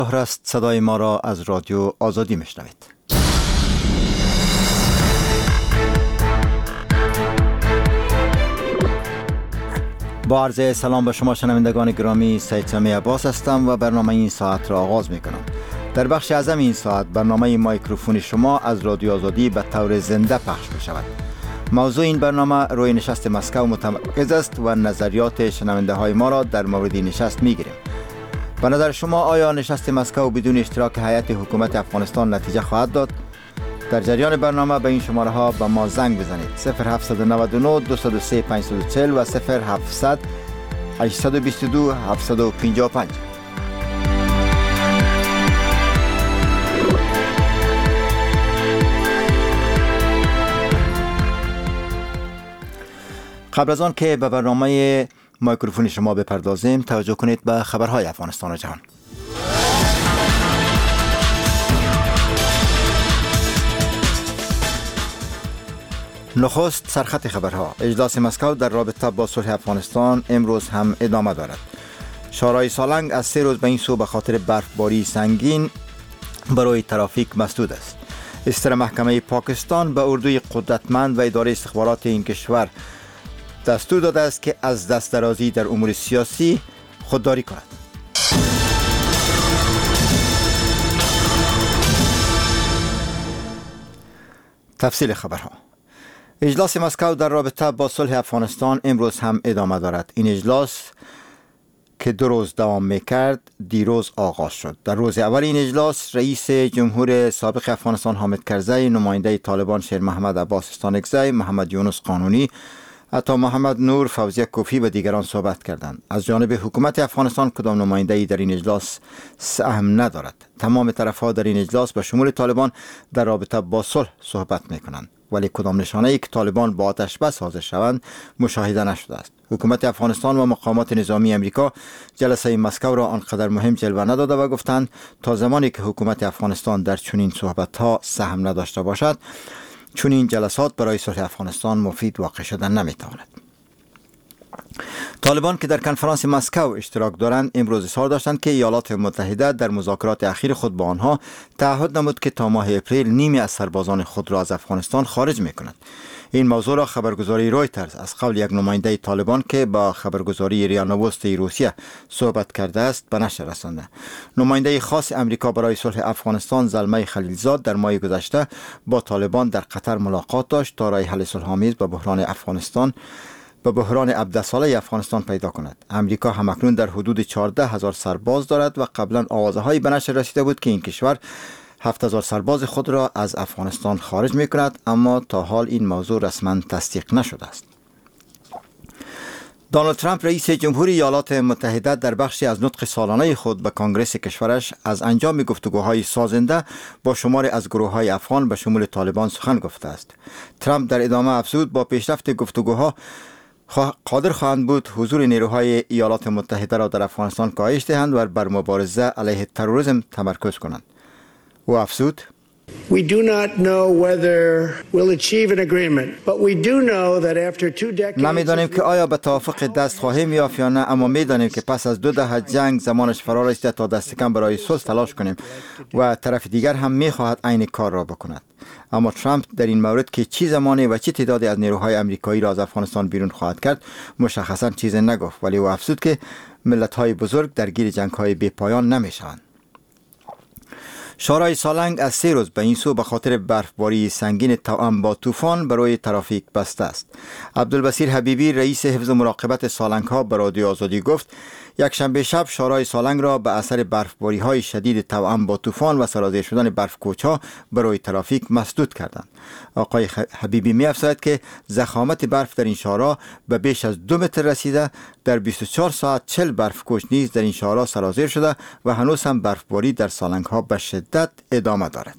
ظهر است، صدای ما را از رادیو آزادی میشنوید. با عرض سلام به شما شنوندگان گرامی، سید سمی عباس هستم و برنامه این ساعت را آغاز می کنم. در بخش اعظم این ساعت برنامه مایکروفون شما از رادیو آزادی به طور زنده پخش می شود. موضوع این برنامه روی نشست مسکو متمرکز است و نظریات شنونده های ما را در مورد نشست می گیریم. به نظر شما آیا نشست مسکو بدون اشتراک هیئت حکومت افغانستان نتیجه خواهد داد؟ در جریان برنامه به این شماره ها به ما زنگ بزنید: 0799 203 540 و 0700 822 755. قبل از آن که به برنامه مایکروفون شما بپردازیم، توجه کنید به خبرهای افغانستان و جهان. نخست سرخط خبرها. اجلاس مسکو در رابطه با صلح افغانستان امروز هم ادامه دارد. شورای سالنگ از 3 روز به این سو به خاطر برفباری سنگین برای ترافیک مسدود است. استر محکمه پاکستان به اردوی قدرتمند و اداره استخبارات این کشور دستور داده است که از دست درازی در امور سیاسی خودداری کند. تفصیل خبرها. اجلاس مسکو در رابطه با صلح افغانستان امروز هم ادامه دارد. این اجلاس که 2 روز دوام میکرد دیروز آغاز شد. در روز اول این اجلاس رئیس جمهور سابق افغانستان حامد کرزی، نماینده طالبان شیر محمد عباس استانکزی، محمد یونس قانونی، عطا محمد نور، فوزیه کوفی و دیگران صحبت کردند. از جانب حکومت افغانستان کدام نماینده‌ای در این اجلاس سهم ندارد. تمام طرف‌ها در این اجلاس به شمول طالبان در رابطه با صلح صحبت می‌کنند، ولی کدام نشانه‌ای که طالبان با آتش بس حاضر شوند مشاهده نشده است. حکومت افغانستان و مقامات نظامی امریکا جلسه مسکو را آنقدر مهم جلوه نداده و گفتند تا زمانی که حکومت افغانستان در چنین صحبت‌ها سهم نداشته باشد، چون این جلسات برای صلح افغانستان مفید واقع شدن نمیتواند. طالبان که در کنفرانس مسکو اشتراک دارند امروز اظهار داشتند که ایالات متحده در مذاکرات اخیر خود با آنها تعهد نمود که تا ماه اپریل نیمی از سربازان خود را از افغانستان خارج میکند. این موضوع را خبرگزاری رویترز از قول یک نماینده طالبان که با خبرگزاری ریا نووستی روسیه صحبت کرده است به نشر رسانده. نماینده خاص امریکا برای صلح افغانستان زلمه خلیلزاد در ماه گذشته با طالبان در قطر ملاقات داشت تا راه حل صلح‌آمیز به بحران عبدالصالح افغانستان پیدا کند. امریکا همکنون در حدود 14,000 سرباز دارد و قبلا آوازه‌هایی به نشر رسیده بود که این کشور 7,000 سرباز خود را از افغانستان خارج می کند، اما تا حال این موضوع رسما تصدیق نشده است. دونالد ترامپ رئیس جمهوری ایالات متحده در بخشی از نطق سالانه خود به کنگره کشورش از انجام گفتگوهای سازنده با شماری از گروه‌های افغان به شمول طالبان سخن گفته است. ترامپ در ادامه افزود با پیشرفت گفتگوها قادر خواهند بود حضور نیروهای ایالات متحده را در افغانستان کاهش دهند و بر مبارزه علیه تروریسم تمرکز کنند. او افزود: We do not know whether we'll achieve an agreement, but we do know that after 2 decades نمیدانیم که آیا به توافق دست خواهیم یافت یا نه، اما میدانیم که پس از 2 دهه جنگ زمانش فرا رسیده تا دست کم برای صلح تلاش کنیم و طرف دیگر هم میخواهد عین کار را بکند. اما ترامپ در این مورد که چه زمانی و چه تعدادی از نیروهای آمریکایی را از افغانستان بیرون خواهد کرد مشخصا چیزی نگفت، ولی او افزود که ملت‌های بزرگ درگیر جنگ‌های بی‌پایان نمی‌شوند. شورای سالنگ از 3 روز به این سو به خاطر برفباری سنگین توأم با طوفان برای ترافیک بسته است. عبدالبصیر حبیبی رئیس حفظ و مراقبت سالنگ ها به رادیو آزادی گفت یک شنبه شب شورای سالنگ را به اثر برفباری های شدید توأم با طوفان و سرازیر شدن برف کوچها برای ترافیک مسدود کردند. آقای حبیبی می افزاید که ضخامت برف در این شورا به بیش از 2 متر رسیده. در 24 ساعت 40 برف کوچ نیز در این شورا سرازیر شده و هنوز هم برفباری در سالنگ ها به شدت ادامه دارد.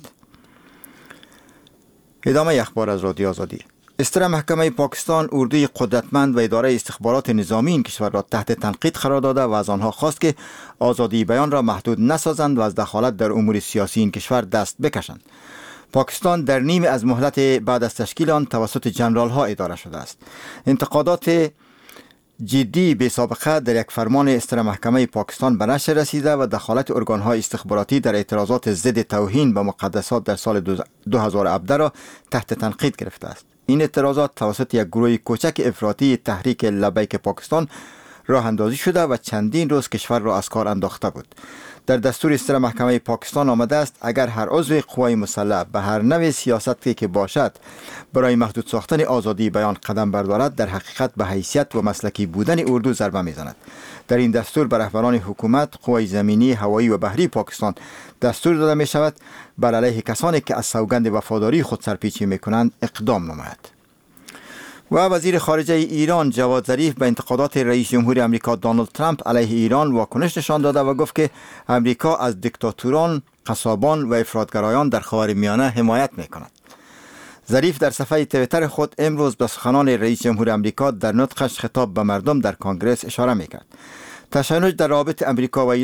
ادامه اخبار از رادیو آزادی. استر محکمه پاکستان اردوی قدرتمند و اداره استخبارات نظامی این کشور را تحت تنقید قرار داده و از آنها خواست که آزادی بیان را محدود نسازند و از دخالت در امور سیاسی این کشور دست بکشند. پاکستان در نیمه از مهلت بعد از تشکیل آن توسط جنرال ها اداره شده است. انتقادات جدی بی سابقه در یک فرمان استر محکمه پاکستان به نشر رسیده و دخالت ارگان‌های استخباراتی در اعتراضات ضد توهین به مقدسات در سال 2017 را تحت تنقید گرفته است. این اعتراضات توسط یک گروه کوچک افراطی تحریک لبیک پاکستان راه اندازی شده و چندین روز کشور را از کار انداخته بود. در دستور استر محکمه پاکستان آمده است اگر هر عضو قوای مسلح به هر نوع سیاستی که باشد برای محدود ساختن آزادی بیان قدم بردارد، در حقیقت به حیثیت و مسلکی بودن اردو ضربه میزند. در این دستور به رهبران حکومت، قوای زمینی، هوایی و بحری پاکستان دستور داده می شود بر علیه کسانی که از سوگند وفاداری خود سرپیچی می کنند اقدام نماید. و وزیر خارجه ایران جواد ظریف به انتقادات رئیس جمهور امریکا دونالد ترامپ علیه ایران واکنش نشان داده و گفت که امریکا از دیکتاتوران، قصابان و افراطگرایان در خاورمیانه حمایت می‌کند. ظریف در صفحه توییتر خود امروز به سخنان رئیس جمهور امریکا در نطقش خطاب به مردم در کنگره اشاره می‌کرد. تشنج در رابطه امریکا و